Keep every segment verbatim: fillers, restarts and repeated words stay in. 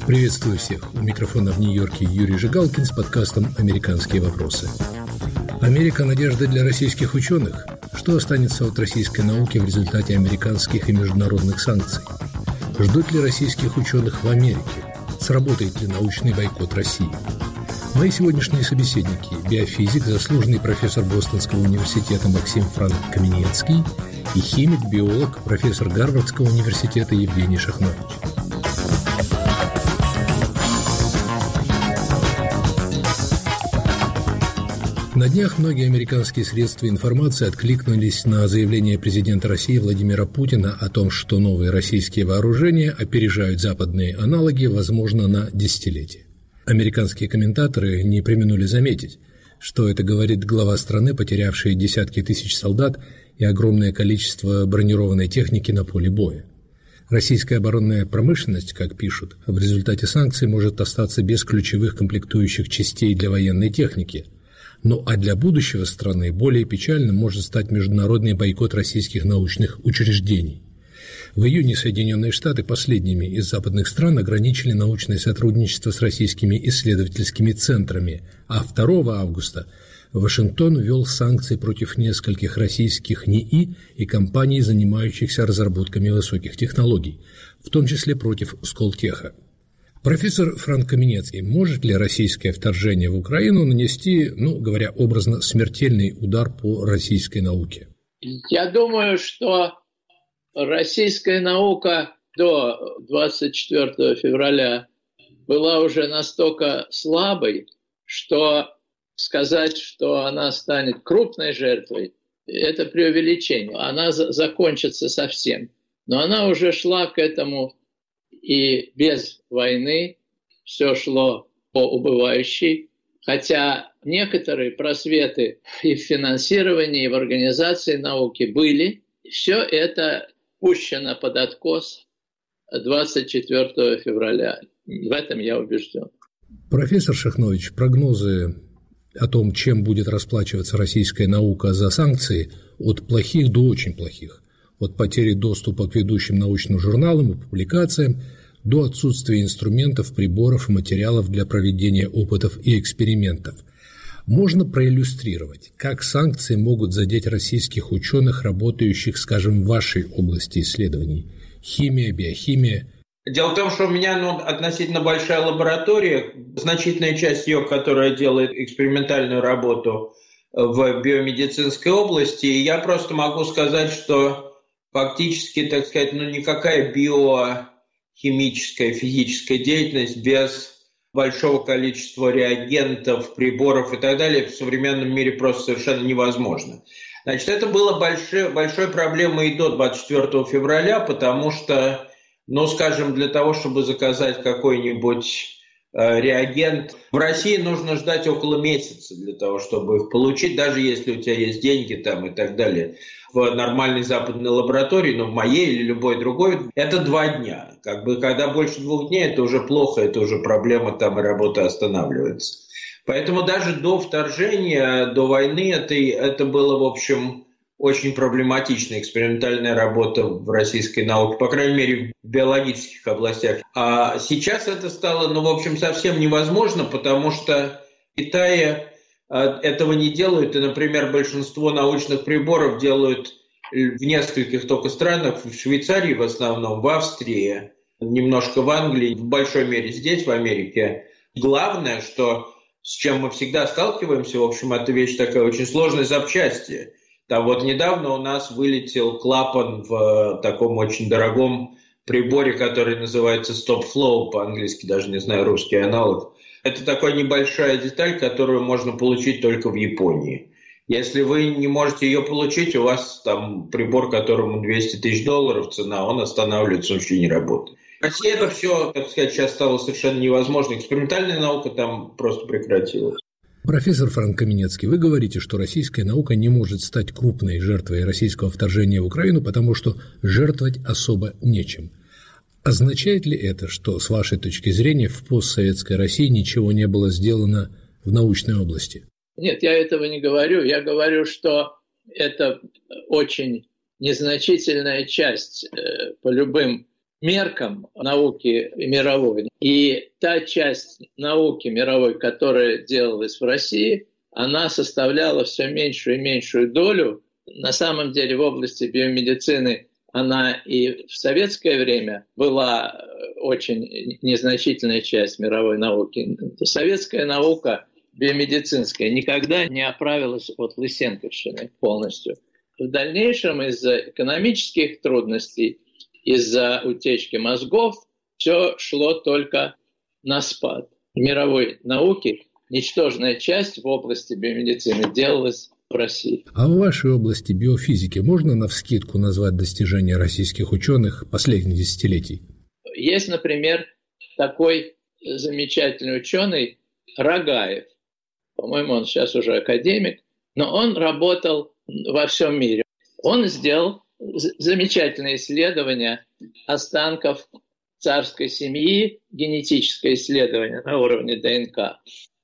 Приветствую всех. У микрофона в Нью-Йорке Юрий Жигалкин с подкастом «Американские вопросы». Америка – надежда для российских ученых. Что останется от российской науки в результате американских и международных санкций? Ждут ли российских ученых в Америке? Сработает ли научный бойкот России? Мои сегодняшние собеседники – биофизик, заслуженный профессор Бостонского университета Максим Франк Каменецкий и химик-биолог, профессор Гарвардского университета Евгений Шахнович. На днях многие американские средства информации откликнулись на заявление президента России Владимира Путина о том, что новые российские вооружения опережают западные аналоги, возможно, на десятилетия. Американские комментаторы не преминули заметить, что это говорит глава страны, потерявшей десятки тысяч солдат и огромное количество бронированной техники на поле боя. Российская оборонная промышленность, как пишут, в результате санкций может остаться без ключевых комплектующих частей для военной техники. Ну а для будущего страны более печальным может стать международный бойкот российских научных учреждений. В июне Соединенные Штаты последними из западных стран ограничили научное сотрудничество с российскими исследовательскими центрами, а второго августа Вашингтон ввел санкции против нескольких российских НИИ и компаний, занимающихся разработками высоких технологий, в том числе против Сколтеха. Профессор Франк Каменецкий, может ли российское вторжение в Украину нанести, ну, говоря образно, смертельный удар по российской науке? Я думаю, что российская наука до двадцать четвёртого февраля была уже настолько слабой, что сказать, что она станет крупной жертвой, это преувеличение. Она за- закончится совсем. Но она уже шла к этому. И без войны все шло по убывающей, хотя некоторые просветы и в финансировании, и в организации науки были. Все это пущено под откос двадцать четвёртого февраля. В этом я убежден. Профессор Шахнович, прогнозы о том, чем будет расплачиваться российская наука за санкции, от плохих до очень плохих. От потери доступа к ведущим научным журналам и публикациям до отсутствия инструментов, приборов и материалов для проведения опытов и экспериментов. Можно проиллюстрировать, как санкции могут задеть российских ученых, работающих, скажем, в вашей области исследований – химия, биохимия. Дело в том, что у меня ну, относительно большая лаборатория, значительная часть ее, которая делает экспериментальную работу в биомедицинской области, и я просто могу сказать, что фактически, так сказать, ну никакая биохимическая, физическая деятельность без большого количества реагентов, приборов и так далее в современном мире просто совершенно невозможно. Значит, это было большой, большой проблемой и до двадцать четвёртого февраля, потому что, ну, скажем, для того, чтобы заказать какой-нибудь э, реагент, в России нужно ждать около месяца для того, чтобы их получить, даже если у тебя есть деньги там и так далее. В нормальной западной лаборатории, но в моей или любой другой, это два дня. Как бы, когда больше двух дней, это уже плохо, это уже проблема, там и работа останавливается. Поэтому даже до вторжения, до войны, это, это было, в общем, очень проблематичная экспериментальная работа в российской науке, по крайней мере, в биологических областях. А сейчас это стало, ну, в общем, совсем невозможно, потому что в Китае этого не делают, и, например, большинство научных приборов делают в нескольких только странах, в Швейцарии в основном, в Австрии, немножко в Англии, в большой мере здесь, в Америке. Главное, что с чем мы всегда сталкиваемся, в общем, это вещь такая очень сложная, запчасти. Там вот недавно у нас вылетел клапан в таком очень дорогом приборе, который называется Stop Flow, по-английски даже не знаю, русский аналог. Это такая небольшая деталь, которую можно получить только в Японии. Если вы не можете ее получить, у вас там прибор, которому двести тысяч долларов цена, он останавливается, он вообще не работает. В России это все, так сказать, сейчас стало совершенно невозможно. Экспериментальная наука там просто прекратилась. Профессор Франк Каменецкий, вы говорите, что российская наука не может стать крупной жертвой российского вторжения в Украину, потому что жертвовать особо нечем. Означает ли это, что, с вашей точки зрения, в постсоветской России ничего не было сделано в научной области? Нет, я этого не говорю. Я говорю, что это очень незначительная часть э, по любым меркам науки мировой. И та часть науки мировой, которая делалась в России, она составляла все меньшую и меньшую долю. На самом деле в области биомедицины она и в советское время была очень незначительная часть мировой науки. Советская наука биомедицинская никогда не оправилась от лысенковщины полностью. В дальнейшем из-за экономических трудностей, из-за утечки мозгов все шло только на спад. В мировой науке ничтожная часть в области биомедицины делалась в России. А в вашей области биофизики можно навскидку назвать достижения российских ученых последних десятилетий? Есть, например, такой замечательный ученый Рогаев. По-моему, он сейчас уже академик, но он работал во всем мире. Он сделал замечательное исследование останков царской семьи, генетическое исследование на уровне ДНК.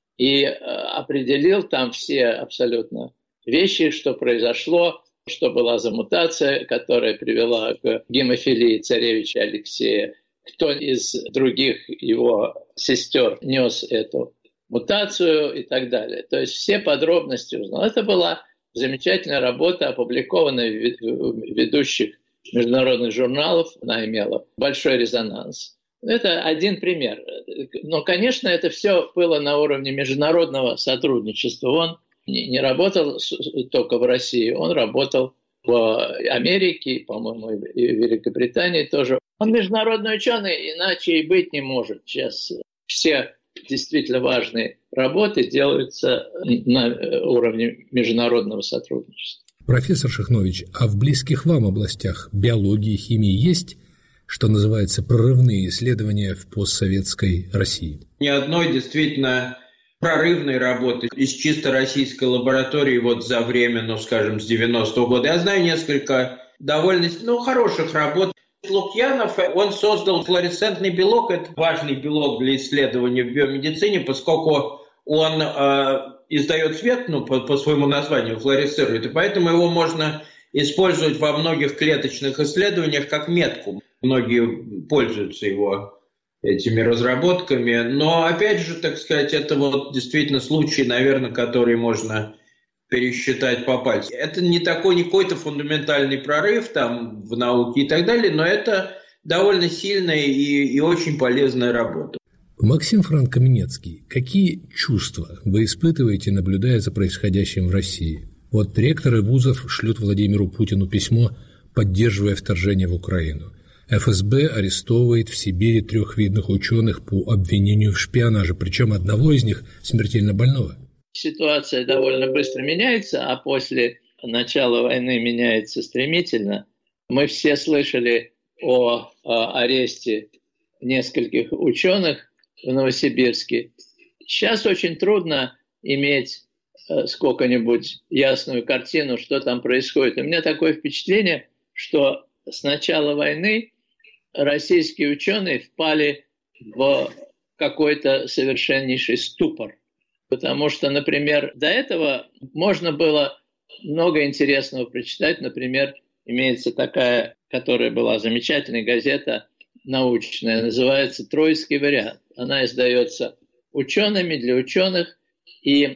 И определил там все абсолютно вещи, что произошло, что была за мутация, которая привела к гемофилии царевича Алексея, кто из других его сестер нес эту мутацию и так далее. То есть все подробности узнал. Это была замечательная работа, опубликованная в ведущих международных журналах. Она имела большой резонанс. Это один пример. Но, конечно, это все было на уровне международного сотрудничества. Он не работал только в России, он работал в Америке, по-моему, и в Великобритании тоже. Он международный ученый, иначе и быть не может. Сейчас все действительно важные работы делаются на уровне международного сотрудничества. Профессор Шихнович, а в близких вам областях биологии и химии есть, что называется, прорывные исследования в постсоветской России? Ни одной действительно прорывной работы из чисто российской лаборатории вот за время, ну, скажем, с девяностого года. Я знаю несколько довольно ну, хороших работ. Лукьянов, он создал флуоресцентный белок. Это важный белок для исследования в биомедицине, поскольку он э, издает свет, ну, по, по своему названию, флуоресцирует, и поэтому его можно использовать во многих клеточных исследованиях как метку. Многие пользуются его этими разработками, но, опять же, так сказать, это вот действительно случай, наверное, который можно пересчитать по пальцам. Это не такой, не какой-то фундаментальный прорыв там в науке и так далее, но это довольно сильная и, и очень полезная работа. Максим Франко-Минецкий, какие чувства вы испытываете, наблюдая за происходящим в России? Вот ректоры вузов шлют Владимиру Путину письмо, поддерживая вторжение в Украину. эф эс бэ арестовывает в Сибири трех видных ученых по обвинению в шпионаже, причем одного из них смертельно больного. Ситуация довольно быстро меняется, а после начала войны меняется стремительно. Мы все слышали о, о аресте нескольких ученых в Новосибирске. Сейчас очень трудно иметь э, сколько-нибудь ясную картину, что там происходит. У меня такое впечатление, что с начала войны российские ученые впали в какой-то совершеннейший ступор. Потому что, например, до этого можно было много интересного прочитать. Например, имеется такая, которая была замечательная газета научная, называется «Троицкий вариант». Она издается учеными для ученых, и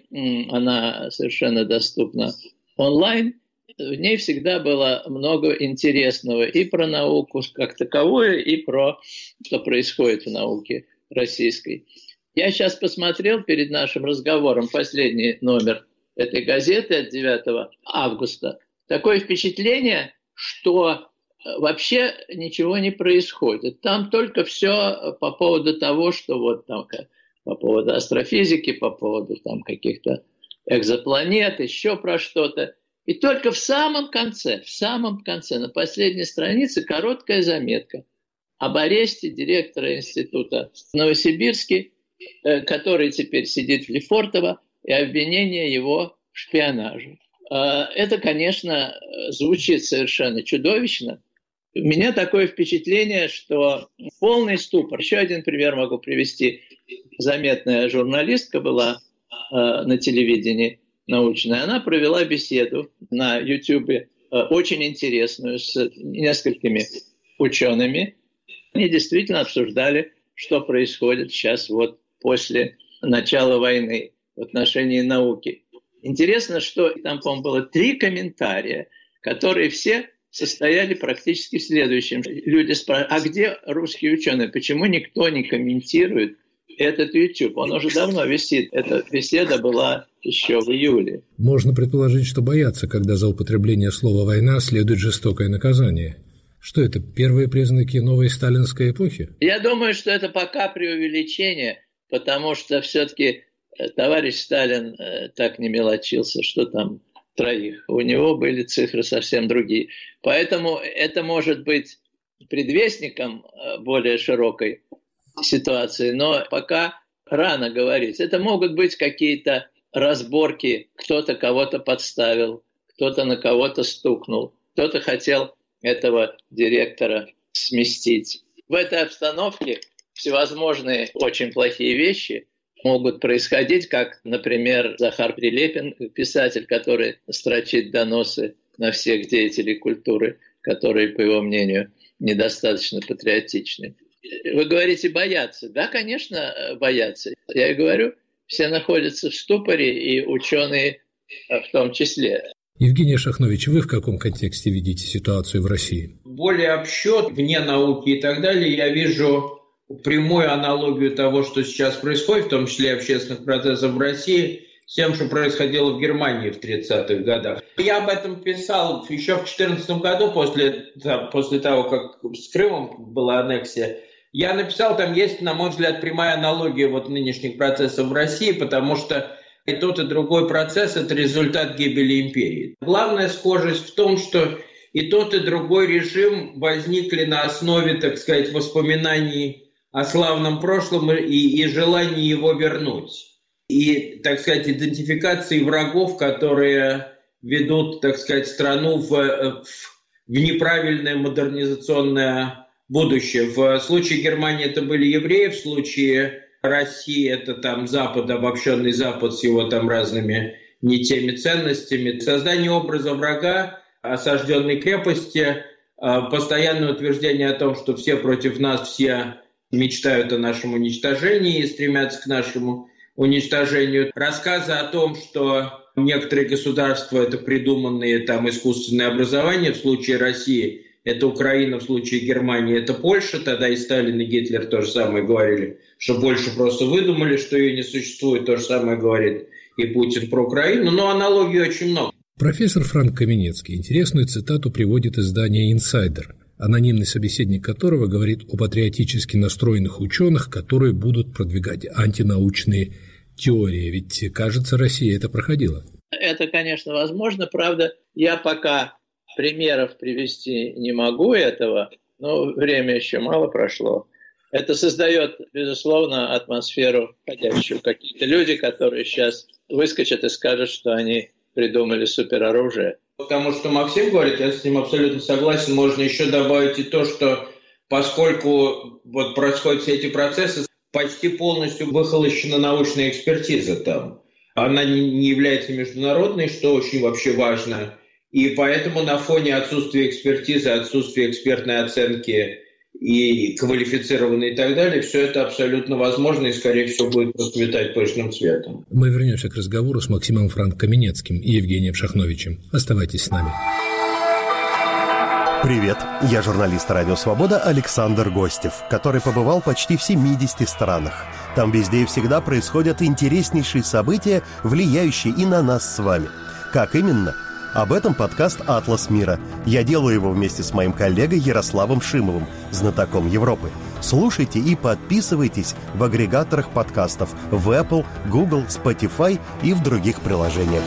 она совершенно доступна онлайн. В ней всегда было много интересного и про науку как таковую, и про что происходит в науке российской. Я сейчас посмотрел перед нашим разговором последний номер этой газеты от девятого августа. Такое впечатление, что вообще ничего не происходит. Там только все по поводу того, что вот там по поводу астрофизики, по поводу там каких-то экзопланет, еще про что-то. И только в самом конце, в самом конце, на последней странице короткая заметка об аресте директора института в Новосибирске, который теперь сидит в Лефортово, и обвинение его в шпионаже. Это, конечно, звучит совершенно чудовищно. У меня такое впечатление, что полный ступор. Еще один пример могу привести. Заметная журналистка была на телевидении научная. Она провела беседу на Ютубе, очень интересную, с несколькими учеными. Они действительно обсуждали, что происходит сейчас вот после начала войны в отношении науки. Интересно, что там, по-моему, было три комментария, которые все состояли практически в следующем. Люди спрашивают, а где русские ученые? Почему никто не комментирует этот YouTube? Он уже давно висит. Эта беседа была еще в июле. Можно предположить, что боятся, когда за употребление слова «война» следует жестокое наказание. Что это, первые признаки новой сталинской эпохи? Я думаю, что это пока преувеличение, потому что все-таки товарищ Сталин так не мелочился, что там троих. У него были цифры совсем другие. Поэтому это может быть предвестником более широкой ситуации, но пока рано говорить. Это могут быть какие-то разборки, кто-то кого-то подставил, кто-то на кого-то стукнул, кто-то хотел этого директора сместить. В этой обстановке всевозможные очень плохие вещи могут происходить, как, например, Захар Прилепин, писатель, который строчит доносы на всех деятелей культуры, которые, по его мнению, недостаточно патриотичны. Вы говорите бояться. Да, конечно, боятся. Я и говорю, все находятся в ступоре, и ученые в том числе. Евгений Шахнович, вы в каком контексте видите ситуацию в России? Более общо, вне науки и так далее, я вижу прямую аналогию того, что сейчас происходит, в том числе общественных процессов в России, с тем, что происходило в Германии в тридцатых годах. Я об этом писал еще в две тысячи четырнадцатом году, после, после того, как с Крымом была аннексия. Я написал, там есть, на мой взгляд, прямая аналогия вот нынешних процессов в России, потому что и тот, и другой процесс – это результат гибели империи. Главная схожесть в том, что и тот, и другой режим возникли на основе, так сказать, воспоминаний о славном прошлом и, и желании его вернуть. И, так сказать, идентификации врагов, которые ведут, так сказать, страну в, в, в неправильное модернизационное будущее. В случае Германии это были евреи, в случае России это там Запад, обобщенный Запад с его там разными не теми ценностями. Создание образа врага, осажденной крепости, постоянное утверждение о том, что все против нас, все мечтают о нашем уничтожении и стремятся к нашему уничтожению. Рассказы о том, что некоторые государства – это придуманные там искусственные образования, в случае России – это Украина, в случае Германии – это Польша. Тогда и Сталин, и Гитлер то же самое говорили, что Польшу просто выдумали, что ее не существует. То же самое говорит и Путин про Украину. Но аналогий очень много. Профессор Франк Каменецкий интересную цитату приводит издание «Инсайдер», анонимный собеседник которого говорит о патриотически настроенных ученых, которые будут продвигать антинаучные теории. Ведь, кажется, Россия это проходила. Это, конечно, возможно. Правда, я пока примеров привести не могу этого, но время еще мало прошло. Это создает, безусловно, атмосферу входящую. Какие-то люди, которые сейчас выскочат и скажут, что они придумали супероружие. Потому что Максим говорит, я с ним абсолютно согласен, можно еще добавить и то, что поскольку вот происходят все эти процессы, почти полностью выхолощена научная экспертиза там. Она не является международной, что очень вообще важно. И поэтому на фоне отсутствия экспертизы, отсутствия экспертной оценки и квалифицированной и так далее, все это абсолютно возможно и, скорее всего, будет процветать пышным цветом. Мы вернемся к разговору с Максимом Франк Каменецким и Евгением Шахновичем. Оставайтесь с нами. Привет, я журналист «Радио Свобода» Александр Гостев, который побывал почти в семидесяти странах. Там везде и всегда происходят интереснейшие события, влияющие и на нас с вами. Как именно? Об этом подкаст «Атлас мира». Я делаю его вместе с моим коллегой Ярославом Шимовым, знатоком Европы. Слушайте и подписывайтесь в агрегаторах подкастов в Apple, Google, Spotify и в других приложениях.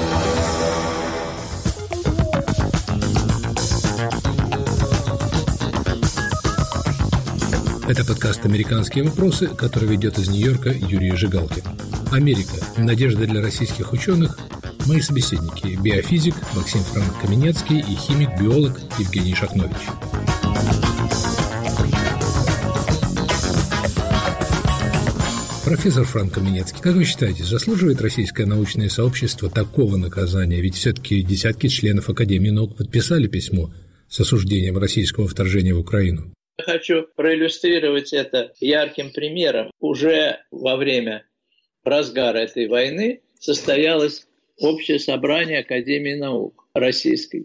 Это подкаст «Американские вопросы», который ведет из Нью-Йорка Юрий Жигалкин. Америка. Надежда для российских ученых. Мои собеседники – биофизик Максим Франк Каменецкий и химик-биолог Евгений Шахнович. Профессор Франк Каменецкий, как вы считаете, заслуживает российское научное сообщество такого наказания? Ведь все-таки десятки членов Академии наук подписали письмо с осуждением российского вторжения в Украину. Я хочу проиллюстрировать это ярким примером. Уже во время разгара этой войны состоялось общее собрание Академии наук Российской.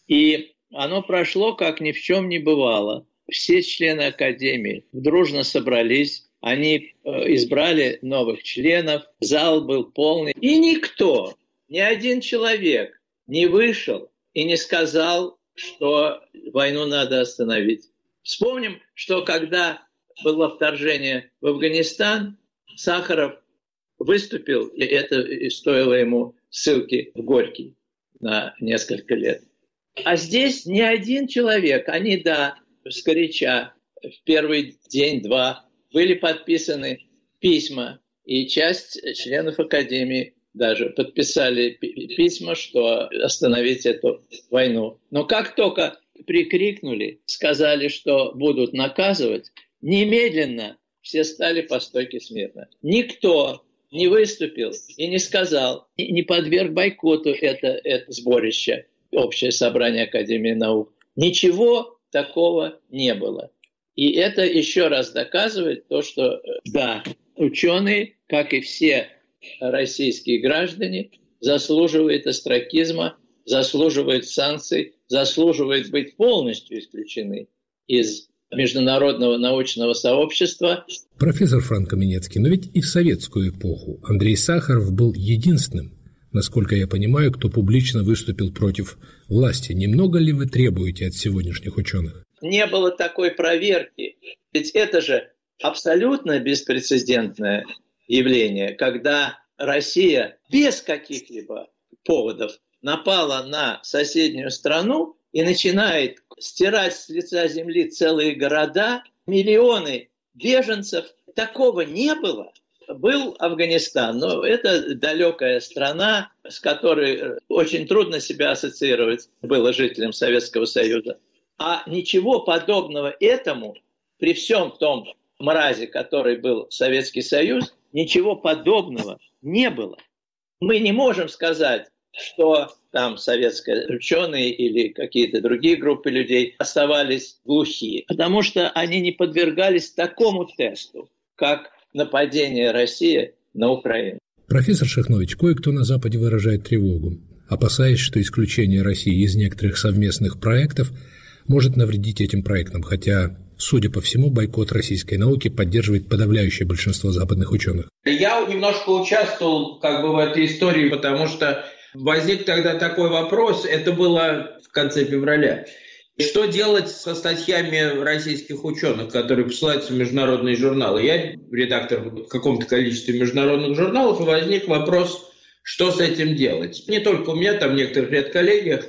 И оно прошло, как ни в чем не бывало. Все члены Академии дружно собрались, они избрали новых членов, зал был полный. И никто, ни один человек не вышел и не сказал, что войну надо остановить. Вспомним, что когда было вторжение в Афганистан, Сахаров выступил, и это стоило ему ссылки в Горький на несколько лет. А здесь ни один человек, они, да, сгоряча, в первый день-два были подписаны письма, и часть членов Академии даже подписали письма, что остановить эту войну. Но как только прикрикнули, сказали, что будут наказывать, немедленно все стали по стойке смирно. Никто не выступил и не сказал, не подверг бойкоту это, это сборище, общее собрание Академии наук. Ничего такого не было. И это еще раз доказывает то, что да, ученые, как и все российские граждане, заслуживают остракизма, заслуживают санкций, заслуживают быть полностью исключены из международного научного сообщества. Профессор Франко Минецкий, но ведь и в советскую эпоху Андрей Сахаров был единственным, насколько я понимаю, кто публично выступил против власти. Немного ли вы требуете от сегодняшних ученых? Не было такой проверки. Ведь это же абсолютно беспрецедентное явление, когда Россия без каких-либо поводов напала на соседнюю страну и начинает стирать с лица земли целые города, миллионы беженцев. Такого не было. Был Афганистан, но это далекая страна, с которой очень трудно себя ассоциировать было жителям Советского Союза. А ничего подобного этому, при всем том мразе, который был Советский Союз, ничего подобного не было. Мы не можем сказать, что там советские ученые или какие-то другие группы людей оставались глухие, потому что они не подвергались такому тесту, как нападение России на Украину. Профессор Шахнович, кое-кто на Западе выражает тревогу, опасаясь, что исключение России из некоторых совместных проектов может навредить этим проектам, хотя, судя по всему, бойкот российской науки поддерживает подавляющее большинство западных ученых. Я немножко участвовал как бы в этой истории, потому что возник тогда такой вопрос, это было в конце февраля. Что делать со статьями российских ученых, которые посылаются в международные журналы? Я редактор в каком-то количестве международных журналов, и возник вопрос, что с этим делать. Не только у меня, там некоторых ряд коллегиях,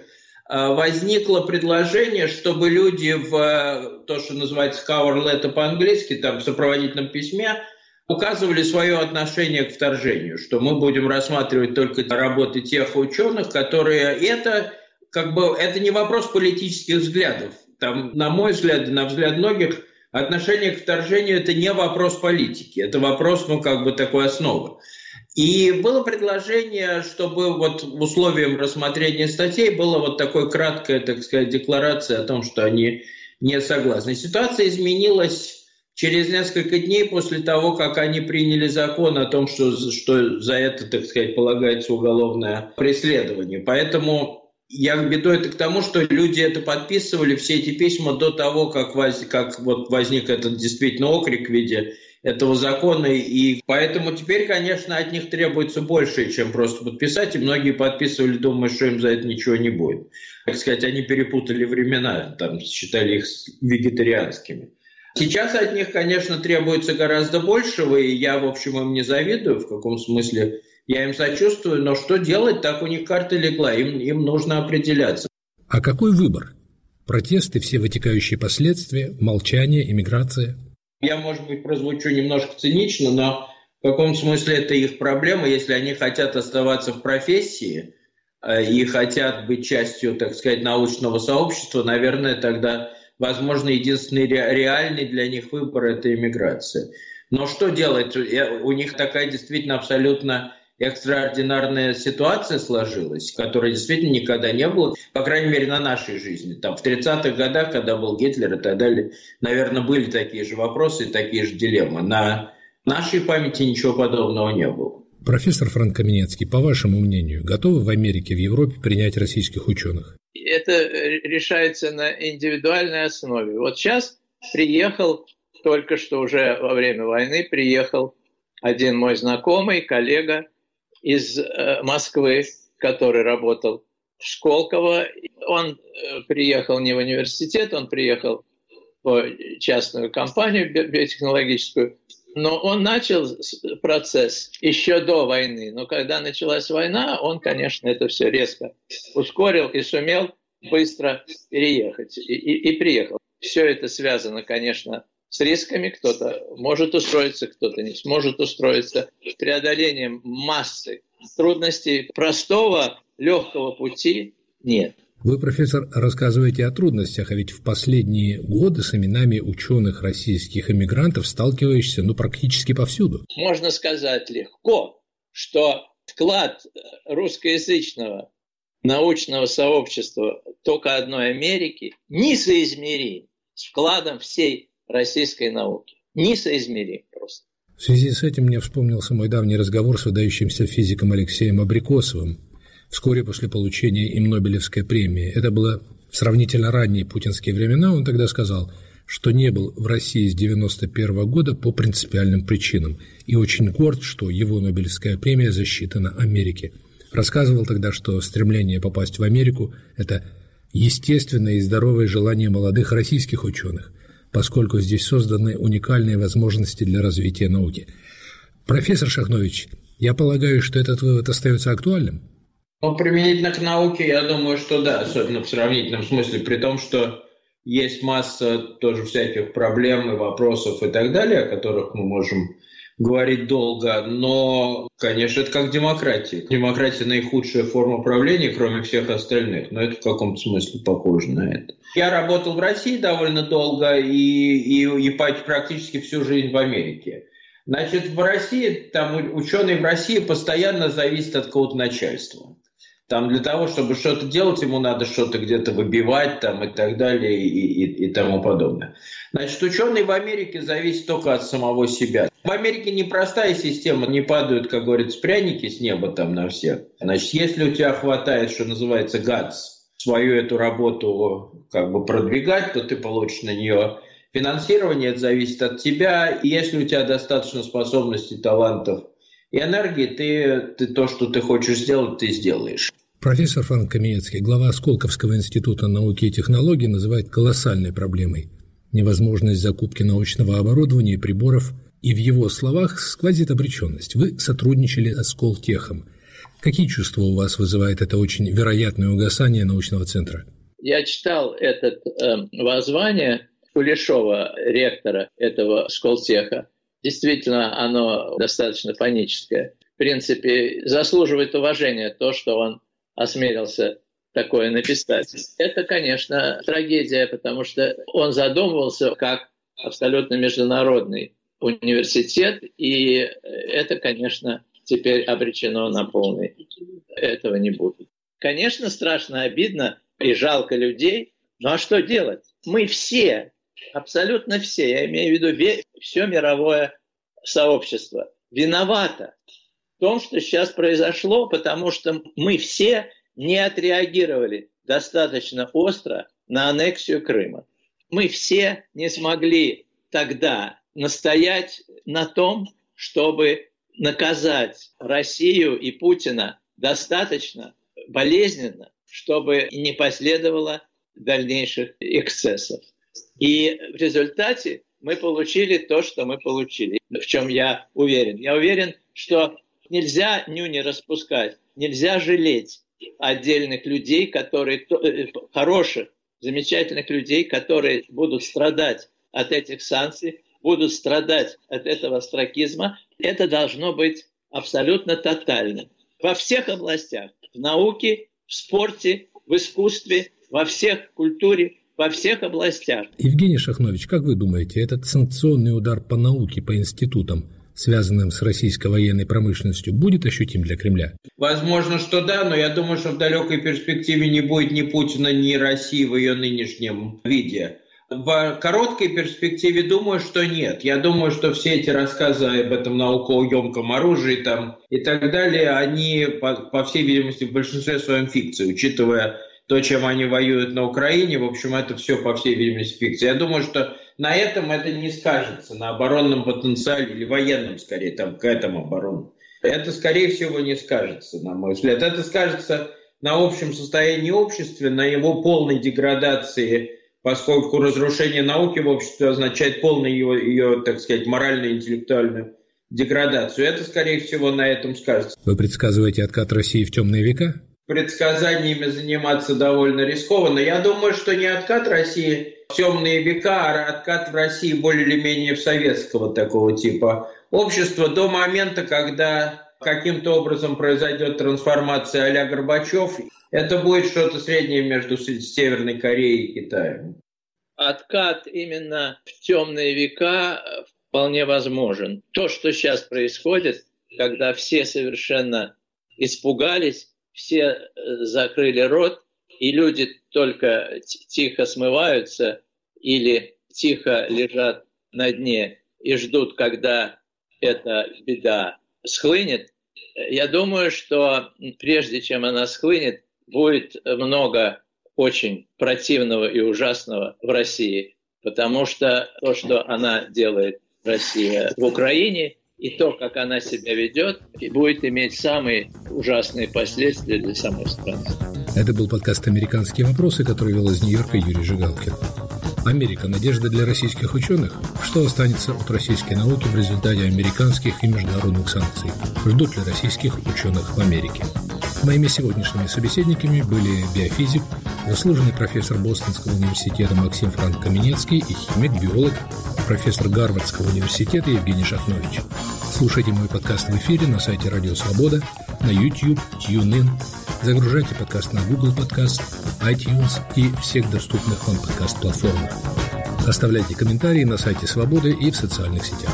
возникло предложение, чтобы люди в то, что называется cover letter по-английски, там в сопроводительном письме, указывали свое отношение к вторжению, что мы будем рассматривать только работы тех ученых, которые это... Как бы это не вопрос политических взглядов. Там, на мой взгляд, на взгляд многих, отношение к вторжению – это не вопрос политики, это вопрос, ну, как бы такой основы. И было предложение, чтобы вот условием рассмотрения статей была вот такая краткая, так сказать, декларация о том, что они не согласны. Ситуация изменилась через несколько дней после того, как они приняли закон о том, что, что за это, так сказать, полагается уголовное преследование. Поэтому... Я веду это к тому, что люди это подписывали, все эти письма, до того, как, воз, как вот возник этот действительно окрик в виде этого закона. И поэтому теперь, конечно, от них требуется больше, чем просто подписать. И многие подписывали, думая, что им за это ничего не будет. Так сказать, они перепутали времена, там, считали их вегетарианскими. Сейчас от них, конечно, требуется гораздо большего, и я, в общем, им не завидую, в каком смысле... Я им сочувствую, но что делать, так у них карта легла, им, им нужно определяться. А какой выбор? Протесты, все вытекающие последствия, молчание, эмиграция? Я, может быть, прозвучу немножко цинично, но в каком смысле это их проблема, если они хотят оставаться в профессии и хотят быть частью, так сказать, научного сообщества, наверное, тогда, возможно, единственный реальный для них выбор – это эмиграция. Но что делать? У них такая действительно абсолютно... экстраординарная ситуация сложилась, которой действительно никогда не было, по крайней мере, на нашей жизни. Там, в тридцатых годах, когда был Гитлер и так далее, наверное, были такие же вопросы и такие же дилеммы. На нашей памяти ничего подобного не было. Профессор Франк Каменецкий, по вашему мнению, готовы в Америке, в Европе принять российских ученых? Это решается на индивидуальной основе. Вот сейчас приехал, только что уже во время войны приехал один мой знакомый, коллега из Москвы, который работал в Сколково. Он приехал не в университет, он приехал в частную компанию биотехнологическую, но он начал процесс еще до войны. Но когда началась война, он, конечно, это все резко ускорил и сумел быстро переехать. И, и, и приехал. Все это связано, конечно, с рисками. Кто-то может устроиться, кто-то не сможет устроиться. С преодолением массы трудностей простого, легкого пути нет. Вы, профессор, рассказываете о трудностях, а ведь в последние годы с именами ученых российских эмигрантов сталкиваешься ну, практически повсюду. Можно сказать легко, что вклад русскоязычного научного сообщества только одной Америки несоизмерим с вкладом всей российской науки. Несоизмерим просто. В связи с этим мне вспомнился мой давний разговор с выдающимся физиком Алексеем Абрикосовым вскоре после получения им Нобелевской премии. Это было в сравнительно ранние путинские времена. Он тогда сказал, что не был в России с девяносто первого года по принципиальным причинам и очень горд, что его Нобелевская премия засчитана Америке. Рассказывал тогда, что стремление попасть в Америку – это естественное и здоровое желание молодых российских ученых, поскольку здесь созданы уникальные возможности для развития науки. Профессор Шахнович, я полагаю, что этот вывод остается актуальным? Ну, применительно к науке, я думаю, что да, особенно в сравнительном смысле, при том, что есть масса тоже всяких проблем и вопросов и так далее, о которых мы можем говорить долго, но, конечно, это как демократия. Демократия наихудшая форма правления, кроме всех остальных, но это в каком-то смысле похоже на это. Я работал в России довольно долго и, и, и практически всю жизнь в Америке. Значит, в России, там ученые в России постоянно зависят от какого-то начальства. Там для того, чтобы что-то делать, ему надо что-то где-то выбивать там, и так далее, и, и, и тому подобное. Значит, ученые в Америке зависят только от самого себя. В Америке непростая система, не падают, как говорится, пряники с неба там на всех. Значит, если у тебя хватает, что называется, гадс, свою эту работу как бы продвигать, то ты получишь на нее финансирование, это зависит от тебя. И если у тебя достаточно способностей, талантов и энергии, ты, ты то, что ты хочешь сделать, ты сделаешь. Профессор Франк Каменецкий, глава Сколковского института науки и технологий, называет колоссальной проблемой невозможность закупки научного оборудования и приборов, и в его словах сквозит обреченность. Вы сотрудничали с Сколтехом. Какие чувства у вас вызывает это очень вероятное угасание научного центра? Я читал это э, воззвание Кулешова, ректора этого Сколтеха. Действительно, оно достаточно паническое. В принципе, заслуживает уважения то, что он осмелился такое написать. Это, конечно, трагедия, потому что он задумывался как абсолютно международный университет, и это, конечно, теперь обречено на полный. Этого не будет. Конечно, страшно обидно и жалко людей, но а что делать? Мы все, абсолютно все, я имею в виду все мировое сообщество, виновато в том, что сейчас произошло, потому что мы все не отреагировали достаточно остро на аннексию Крыма. Мы все не смогли тогда настоять на том, чтобы наказать Россию и Путина достаточно болезненно, чтобы не последовало дальнейших эксцессов. И в результате мы получили то, что мы получили, в чем я уверен. Я уверен, что нельзя нюни распускать, нельзя жалеть отдельных людей, которые, хороших, замечательных людей, которые будут страдать от этих санкций, будут страдать от этого остракизма. Это должно быть абсолютно тотально. Во всех областях, в науке, в спорте, в искусстве, во всех культуре, во всех областях. Евгений Шахнович, как вы думаете, этот санкционный удар по науке, по институтам связанным с российской военной промышленностью, будет ощутим для Кремля? Возможно, что да, но я думаю, что в далекой перспективе не будет ни Путина, ни России в ее нынешнем виде. В короткой перспективе думаю, что нет. Я думаю, что все эти рассказы об этом наукоемком оружии там, и так далее, они, по, по всей видимости, в большинстве своем фикции, учитывая то, чем они воюют на Украине. В общем, это все, по всей видимости, фикция. Я думаю, что на этом это не скажется, на оборонном потенциале или военном, скорее, там, к этому оборонному. Это, скорее всего, не скажется, на мой взгляд. Это скажется на общем состоянии общества, на его полной деградации, поскольку разрушение науки в обществе означает полную ее, ее, так сказать, моральную и интеллектуальную деградацию. Это, скорее всего, на этом скажется. Вы предсказываете откат России в темные века? Предсказаниями заниматься довольно рискованно. Я думаю, что не откат России в темные века, а откат в России более или менее в советского такого типа общества до момента, когда каким-то образом произойдет трансформация а-ля Горбачев. Это будет что-то среднее между Северной Кореей и Китаем. Откат именно в темные века вполне возможен. То, что сейчас происходит, когда все совершенно испугались, все закрыли рот, и люди только тихо смываются или тихо лежат на дне и ждут, когда эта беда схлынет. Я думаю, что прежде чем она схлынет, будет много очень противного и ужасного в России, потому что то, что она делает, Россия, в Украине, и то, как она себя ведет, будет иметь самые ужасные последствия для самой страны. Это был подкаст «Американские вопросы», который вел из Нью-Йорка Юрий Жигалкин. Америка – надежда для российских ученых? Что останется от российской науки в результате американских и международных санкций? Ждут ли российских ученых в Америке? Моими сегодняшними собеседниками были биофизик, заслуженный профессор Бостонского университета Максим Франк Каменецкий и химик-биолог, профессор Гарвардского университета Евгений Шахнович. Слушайте мой подкаст в эфире на сайте Радио Свобода, на YouTube, TuneIn. Загружайте подкаст на Google Podcast, iTunes и всех доступных вам подкаст-платформах. Оставляйте комментарии на сайте Свободы и в социальных сетях.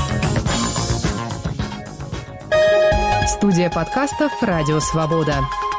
Студия подкастов «Радио Свобода».